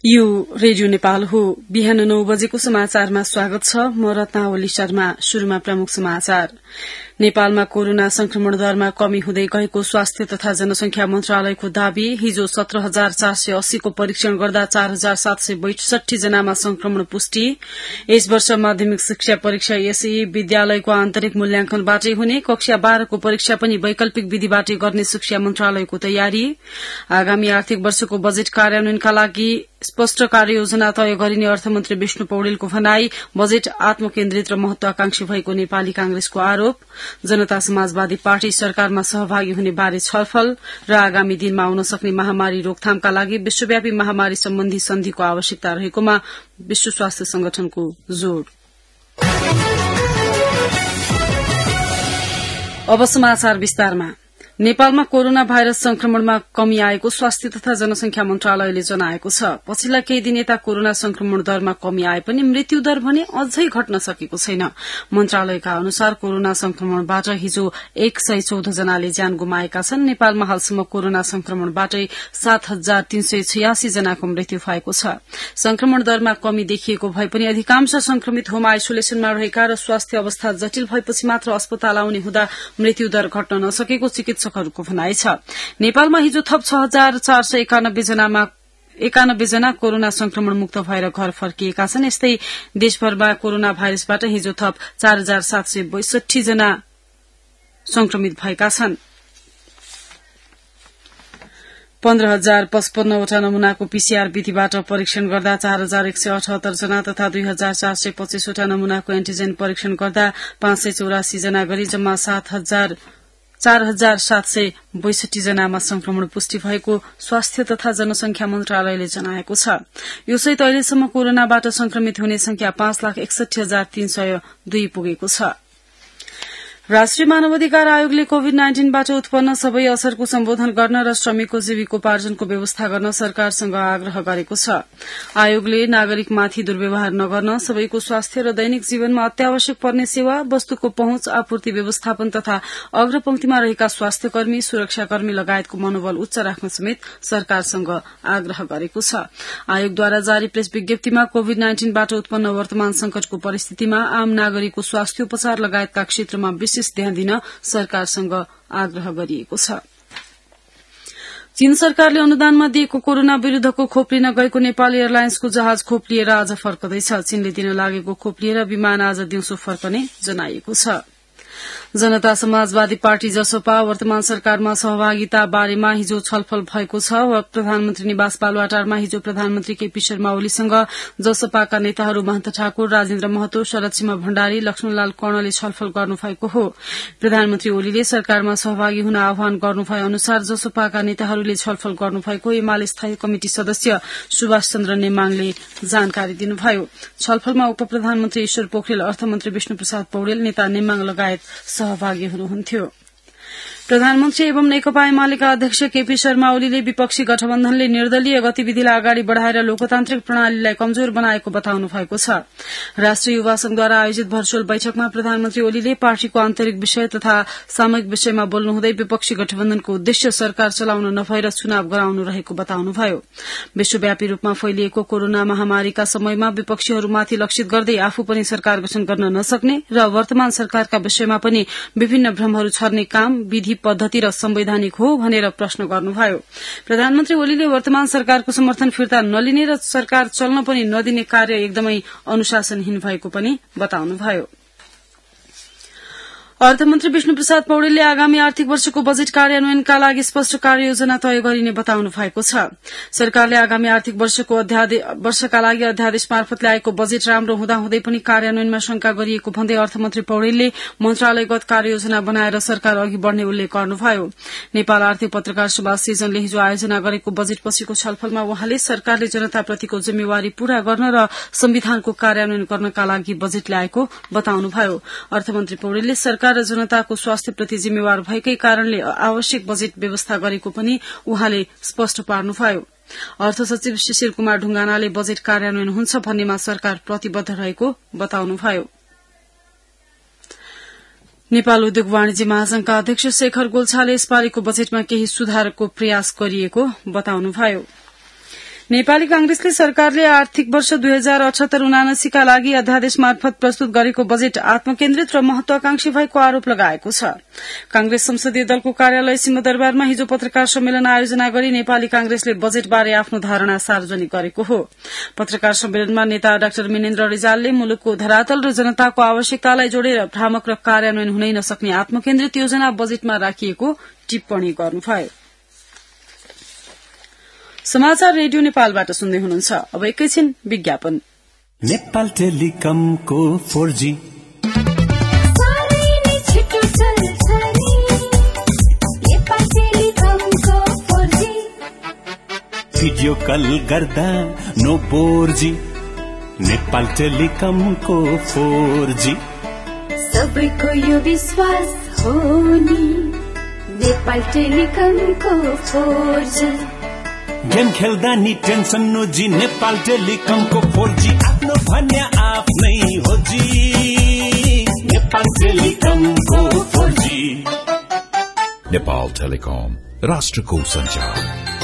यो रेडियो नेपाल हो। बिहान 9 बजेको समाचारमा स्वागत छ। म रत्नावली शर्मा। शुरूमा प्रमुख समाचार। नेपालमा कोरोना संक्रमण दरमा कमी हुँदै गएको स्वास्थ्य तथा जनसंख्या मन्त्रालयको दावी। हिजो 17,480 को परीक्षण गर्दा 4,762 जनामा संक्रमण पुष्टि। यस वर्ष माध्यमिक शिक्षा परीक्षा एसई विद्यालयको आन्तरिक मूल्याङ्कनबाटै हुने। कक्षा 12 को परीक्षा पनि वैकल्पिक विधिबाटै गर्ने शिक्षा मन्त्रालयको तयारी। आगामी आर्थिक वर्षको बजेट कार्यान्वयनका लागि स्पष्ट कार्ययोजना तय गरिने अर्थमन्त्री विष्णु पौडेलको भनाई। बजेट आत्मकेन्द्रित र महत्वाकांक्षी भएको नेपाली कांग्रेसको आरोप। जनता समाजवादी पार्टी सरकारमा सहभागी हुने बारे छलफल र आगामी दिनमा आउन सक्ने महामारी रोकथामका लागि विश्वव्यापी महामारी सम्बन्धी सन्धिको आवश्यकता रहेकोमा विश्व स्वास्थ्य संगठनको जोड़। अब समाचार विस्तारमा। नेपालमा कोरोना भाइरस संक्रमणमा कमी आएको स्वास्थ्य तथा जनसंख्या मन्त्रालयले जनाएको छ। पछिल्ला केही दिन यता कोरोना संक्रमण दरमा कमी आए पनि मृत्यु दर भने अझै घट्न सकेको छैन। मन्त्रालयका अनुसार कोरोना संक्रमणबाट हिजो 114 जनाले ज्यान गुमाएका छन्। नेपालमा हालसम्म कोरोना संक्रमणबाटै 7,386 जनाको मृत्यु भएको छ। संक्रमण दरमा कमी देखिएको भए पनि अधिकांश संक्रमित होम आइसोलेसनमा रहेका र स्वास्थ्य अवस्था जटिल भएपछि मात्र अस्पताल आउने हुँदा मृत्यु दर घट्न नसकेको चिकित्सकहरूको भनाइ छ। नेपालमा हिजो थप 6,491 जना कोरोना संक्रमण मुक्त भएर घर फर्किएका छन्। यस्तै देशभरमा कोरोना भाइरसबाट हिजो थप 4,762 जना संक्रमित भएका छन्। 15,055 वटा नमूनाको पीसीआर विधिबाट परीक्षण गर्दा 4,178 जना तथा 2,425 वटा नमूनाको एन्टिजेन परीक्षण गर्दा 584 जना गरी जम्मा 4,762 जनामा संक्रमण पुष्टि भएको स्वास्थ्य तथा जनसंख्या मन्त्रालयले जनाएको छ। यो सहित अहिलेसम्म कोरोनाबाट संक्रमित हुने संख्या 5,61,302 पुगेको छ। राष्ट्रिय मानवाधिकार आयोगले कोभिड-19बाट उत्पन्न सबै असरको सम्बोधन गर्न र श्रमिकको जीविकोपार्जनको व्यवस्था गर्न सरकारसँग आग्रह गरेको छ। आयोगले नागरिकमाथि दुर्व्यवहार नगर्न, सबैको स्वास्थ्य र दैनिक जीवनमा अत्यावश्यक पर्ने सेवा, वस्तुको पहुँच, आपूर्ति व्यवस्थापन तथा अग्रपंक्तिमा रहेका स्वास्थ्यकर्मी, सुरक्षाकर्मी लगायतको मनोबल उच्च राख्न समेत सरकारसँग आग्रह गरेको छ। आयोगद्वारा जारी प्रेस विज्ञप्तिमा कोभिड-19बाट उत्पन्न वर्तमान संकटको परिस्थितिमा आम नागरिकको स्वास्थ्योपचार लगायतका क्षेत्रमा विशेष ध्यान दिन सरकारसँग आग्रह गरिएको छ। चीन सरकारले अनुदानमा दिएको कोरोना विरूद्धको खोप लिन गएको नेपाल एयरलाइन्सको जहाज खोप लिएर आज फर्कदैछ। चीनले दिन लागेको खोप लिएर विमान आज दिउँसो फर्कने जनाइएको छ। जनता समाजवादी पार्टी जसपा वर्तमान सरकारमा सहभागिता बारेमा हिजो छलफल भएको छ। प्रधानमन्त्री निवास बालुवाटारमा हिजो प्रधानमन्त्री केपी शर्मा ओलीसँग जसपाका नेताहरू महन्त ठाकुर, राजेन्द्र महतो, शरदसिंह भण्डारी, लक्ष्मणलाल कर्णले छलफल गर्नुभएको हो। प्रधानमन्त्री ओलीले सरकारमा सहभागी हुन आह्वान गर्नुभए अनुसार जसपाका नेताहरूले छलफल गर्नुभएको एमाले स्थायी कमिटी सदस्य सुभाष चन्द्र नेमाङले जानकारी दिनुभयो। छलफलमा उपप्रधानमन्त्री ईश्वर पोखरेल, अर्थमन्त्री विष्णुप्रसाद पौडेल, नेता नेमाङ लगायत सहभागी हुनुहुन्थ्यो। प्रधानमन्त्री एवं नेकपा एमालेका अध्यक्ष केपी शर्मा ओलीले विपक्षी गठबन्धनले निर्दलीय गतिविधिलाई अगाडि बढ़ाएर लोकतान्त्रिक प्रणालीलाई कमजोर बनाएको बताउनु भएको छ। राष्ट्रिय युवा संघद्वारा आयोजित भर्चुअल बैठकमा प्रधानमन्त्री ओलीले पार्टीको आन्तरिक विषय तथा सामूहिक विषयमा बोल्नुहुँदै विपक्षी गठबन्धनको उद्देश्य सरकार चलाउन नभएर चुनाव गराउनु रहेको बताउनुभयो। विश्वव्यापी रूपमा फैलिएको कोरोना महामारीका समयमा विपक्षीहरूमाथि लक्षित गर्दै आफू पनि सरकार गठन गर्न नसक्ने र वर्तमान सरकारका विषयमा पनि विभिन्न भ्रमहरू छर्ने काम विधि पद्धति र संवैधानिक हो भनेर प्रश्न गर्नुभयो। प्रधानमन्त्री ओलीले वर्तमान सरकारको समर्थन फिर्ता नलिने र सरकार चल्न पनि नदिने कार्य एकदमै अनुशासनहीन भएको पनि बताउनुभयो। अर्थमन्त्री विष्णुप्रसाद पौडेलले आगामी आर्थिक वर्षको बजेट कार्यान्वयनका लागि स्पष्ट कार्ययोजना तय गरिने बताउनु भएको छ। सरकारले आगामी आर्थिक वर्षका लागि अध्यादेश मार्फत ल्याएको बजेट राम्रो हुँदाहुँदै पनि कार्यान्वयनमा शंका गरिएको भन्दै अर्थमन्त्री पौडेलले मन्त्रालयगत कार्ययोजना बनाएर सरकार अघि बढ़ने उल्लेख गर्नुभयो। नेपाल आर्थिक पत्रकार सभा सिजनले हिजो आयोजना गरेको बजेटपछिको छलफलमा वहाँले सरकारले जनताप्रतिको जिम्मेवारी पूरा गर्न र संविधानको कार्यान्वयन गर्नका लागि बजेट ल्याएको बताउनुभयो। अर्थमन्त्री पौडेलले सरकार र जनताको स्वास्थ्यप्रति जिम्मेवार भएकै कारणले आवश्यक बजेट व्यवस्था गरेको पनि उहाँले स्पष्ट पार्नुभयो। अर्थ सचिव शिशिर कुमार ढुंगानाले बजेट कार्यान्वयन हुन्छ भन्नेमा सरकार प्रतिबद्ध रहेको बताउनुभयो। नेपाल उद्योग वाणिज्य महासंघका अध्यक्ष शेखर गोल्छाले यसपालिको बजेटमा केही सुधारको प्रयास गरिएको बताउनुभयो। नेपाली कांग्रेसले सरकारले आर्थिक वर्ष 2078-79 का लागि अध्यादेश मार्फत प्रस्तुत गरेको बजेट आत्मकेन्द्रित र महत्वाकांक्षी भएको आरोप लगाएको छ। कांग्रेस संसदीय दलको कार्यालय सिंहदरबारमा हिजो पत्रकार सम्मेलन आयोजना गरी नेपाली कांग्रेसले बजेटबारे आफ्नो धारणा सार्वजनिक गरेको हो। पत्रकार सम्मेलनमा नेता डाक्टर मिनेन्द्र रिजालले मुलुकको धरातल र जनताको आवश्यकतालाई जोडेर भ्रामक र कार्यान्वयन हुनै नसक्ने आत्मकेन्द्रित योजना बजेटमा राखिएको टिप्पणी गर्नुभयो। समाचार रेडियो नेपालबाट सुन्दै हुनुहुन्छ। अब एकैछिन विज्ञापन। नेपाल टेलिकमको 4G भिडियो कल गर्दा नो बोर्जी। नेपाल टेलिकमको 4G सबैको यो विश्वास हो नि। नेपाल टेलिकमको 4G गेम खेल्दा नि टेन्सन नोजी। नेपाल टेलिकमको 4G आफ्नो भन्या आफ्नै हो जी। नेपाल टेलिकमको 4G। नेपाल टेलिकम राष्ट्रको संचार।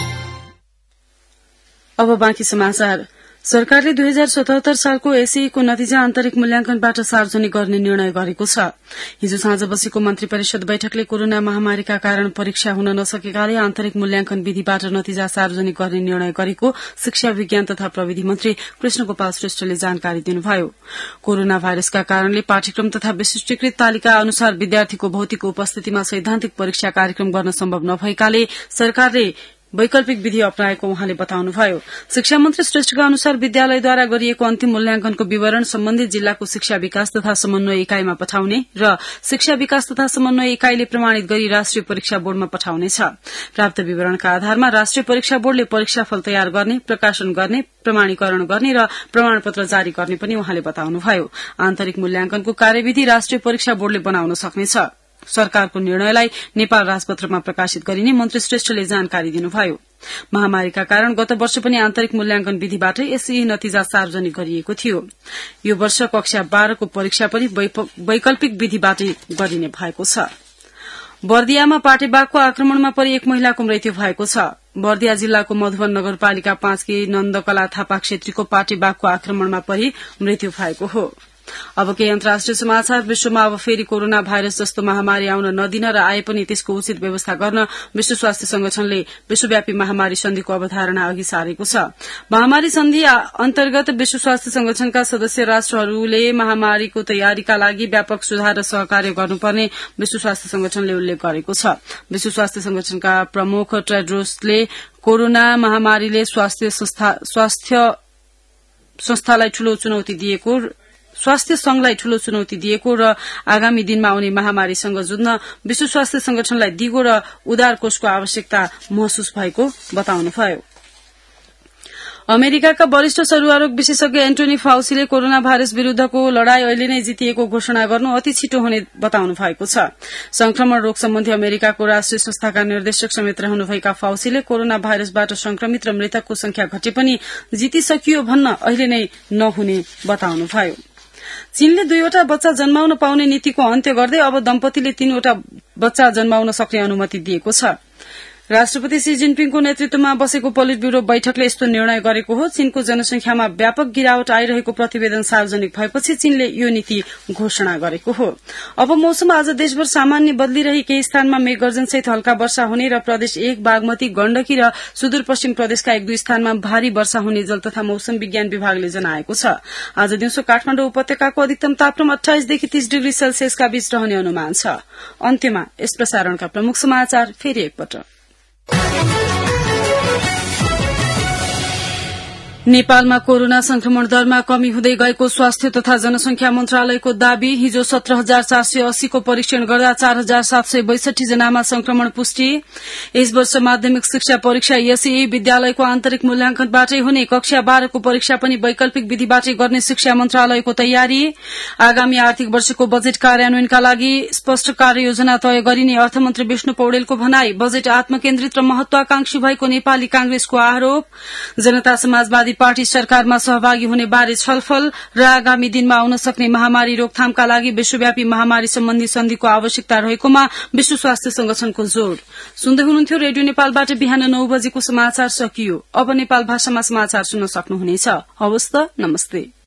अब बाँकी समाचार। सरकारले 2077 सालको एसईको नतिजा आन्तरिक मूल्याङ्कनबाट सार्वजनिक गर्ने निर्णय गरेको छ। हिजो साँझ बसेको मन्त्री परिषद बैठकले कोरोना महामारीका कारण परीक्षा हुन नसकेकाले आन्तरिक मूल्याङ्कन विधिबाट नतिजा सार्वजनिक गर्ने निर्णय गरेको शिक्षा विज्ञान तथा प्रविधि मन्त्री कृष्णगोपाल श्रेष्ठले जानकारी दिनुभयो। कोरोना भाइरसका कारणले पाठ्यक्रम तथा विशिष्टीकृत तालिका अनुसार विद्यार्थीको भौतिक उपस्थितिमा सैद्धान्तिक परीक्षा कार्यक्रम गर्न सम्भव नभएकाले सरकारले वैकल्पिक विधि अपनाएको उहाँले बताउनुभयो। शिक्षा मन्त्री श्रेष्ठका अनुसार विद्यालयद्वारा गरिएको अन्तिम मूल्याङ्कनको विवरण सम्बन्धित जिल्लाको शिक्षा विकास तथा समन्वय इकाईमा पठाउने र शिक्षा विकास तथा समन्वय इकाईले प्रमाणित गरी राष्ट्रिय परीक्षा बोर्डमा पठाउनेछ। प्राप्त विवरणका आधारमा राष्ट्रिय परीक्षा बोर्डले परीक्षाफल तयार गर्ने, प्रकाशन गर्ने, प्रमाणीकरण गर्ने र प्रमाणपत्र जारी गर्ने पनि उहाँले बताउनुभयो। आन्तरिक मूल्याङ्कनको कार्यविधि राष्ट्रिय परीक्षा बोर्डले बनाउन सक्नेछ। सरकारको निर्णयलाई नेपाल राजपत्रमा प्रकाशित गरिने मन्त्री श्रेष्ठले जानकारी दिनुभयो। महामारीका कारण गत वर्ष पनि आन्तरिक मूल्याङ्कन विधिबाटै एसई नतिजा सार्वजनिक गरिएको थियो। यो वर्ष कक्षा 12 को परीक्षा पनि वैकल्पिक विधिबाटै गरिने भएको छ। बर्दियामा पाटेबाघको आक्रमणमा परि एक महिलाको मृत्यु भएको छ। बर्दिया जिल्लाको मधुवन नगरपालिका 5 की नन्दकला थापा क्षेत्रीको पाटेबाघको आक्रमणमा परि मृत्यु भएको हो। अब केही अन्तर्राष्ट्रिय समाचार। विश्वमा अब फेरि कोरोना भाइरस जस्तो महामारी आउन नदिन र आए पनि त्यसको उचित व्यवस्था गर्न विश्व स्वास्थ्य संगठनले विश्वव्यापी महामारी सन्धिको अवधारणा अघि सारेको छ। महामारी सन्धि अन्तर्गत विश्व स्वास्थ्य संगठनका सदस्य राष्ट्रहरूले महामारीको तयारीका लागि व्यापक सुधार र सहकार्य गर्नुपर्ने विश्व स्वास्थ्य संगठनले उल्लेख गरेको छ। विश्व स्वास्थ्य संगठनका प्रमुख टेड्रोसले कोरोना महामारीले स्वास्थ्य संघलाई ठूलो चुनौती दिएको र आगामी दिनमा आउने महामारीसँग जुझ्न विश्व स्वास्थ्य संगठनलाई दिगो र उदार कोषको आवश्यकता महसुस भएको बताउनुभयो। अमेरिकाका वरिष्ठ सरुवारोग विशेषज्ञ एन्टोनी फाउसीले कोरोना भाइरस विरूद्धको लड़ाई अहिले नै जितिएको घोषणा गर्नु अति छिटो हुने बताउनु भएको छ। संक्रमण रोग सम्बन्धी अमेरिकाको राष्ट्रिय संस्थाका निर्देशक समेत रहनुभएका फाउसीले कोरोना भाइरसबाट संक्रमित र मृतकको संख्या घटे पनि जितिसकियो भन्न अहिले नै नहुने बताउनुभयो। चीनले 2वटा बच्चा जन्माउन पाउने नीतिको अन्त्य गर्दै अब दम्पतिले 3वटा बच्चा जन्माउन सक्ने अनुमति दिएको छ। राष्ट्रपति शी जिनपिङको नेतृत्वमा बसेको पोलिट ब्यूरो बैठकले यस्तो निर्णय गरेको हो। चीनको जनसंख्यामा व्यापक गिरावट आइरहेको प्रतिवेदन सार्वजनिक भएपछि चीनले यो नीति घोषणा गरेको हो। अब मौसम। आज देशभर सामान्य बदलिरही केही स्थानमा मेघगर्जनसहित हल्का वर्षा हुने र प्रदेश 1 बागमती, गण्डकी र सुदूरपश्चिम प्रदेशका 1-2 स्थानमा भारी वर्षा हुने जल तथा मौसम विज्ञान विभागले जनाएको छ। आज दिउँसो काठमाडौँ उपत्यकाको अधिकतम तापक्रम 28 देखि 30 डिग्री सेल्सियसका बीच रहने अनुमान छ। अन्त्यमा यस प्रसारणका प्रमुख समाचार फेरि एकपटक। नेपालमा कोरोना संक्रमण दरमा कमी हुँदै गएको स्वास्थ्य तथा जनसंख्या मन्त्रालयको दावी। हिजो 17,480 को परीक्षण गर्दा 4,762 जनामा संक्रमण पुष्टि। यस वर्ष माध्यमिक शिक्षा परीक्षा एसईई विद्यालयको आन्तरिक मूल्याङ्कनबाटै हुने। कक्षा 12 को परीक्षा पनि वैकल्पिक विधिबाटै गर्ने शिक्षा मन्त्रालयको तयारी। आगामी आर्थिक वर्षको बजेट कार्यान्वयनका लागि स्पष्ट कार्ययोजना तय गरिने अर्थमन्त्री विष्णु पौडेलको भनाई। बजेट आत्मकेन्द्रित र महत्वाकांक्षी भएको नेपाली कांग्रेसको आरोप। जनता समाजवादी समाजवादी पार्टी सरकारमा सहभागी हुने बारे छलफल र आगामी दिनमा आउन सक्ने महामारी रोकथामका लागि विश्वव्यापी महामारी सम्बन्धी सन्धिको आवश्यकता रहेकोमा विश्व स्वास्थ्य संगठनको जोड़। सुन्दै हुनुहुन्थ्यो रेडियो नेपालबाट बिहान 9 बजेको समाचार सकियो। अब नेपाल भाषामा समाचार सुन्न सक्नुहुनेछ। हवस् त, नमस्ते।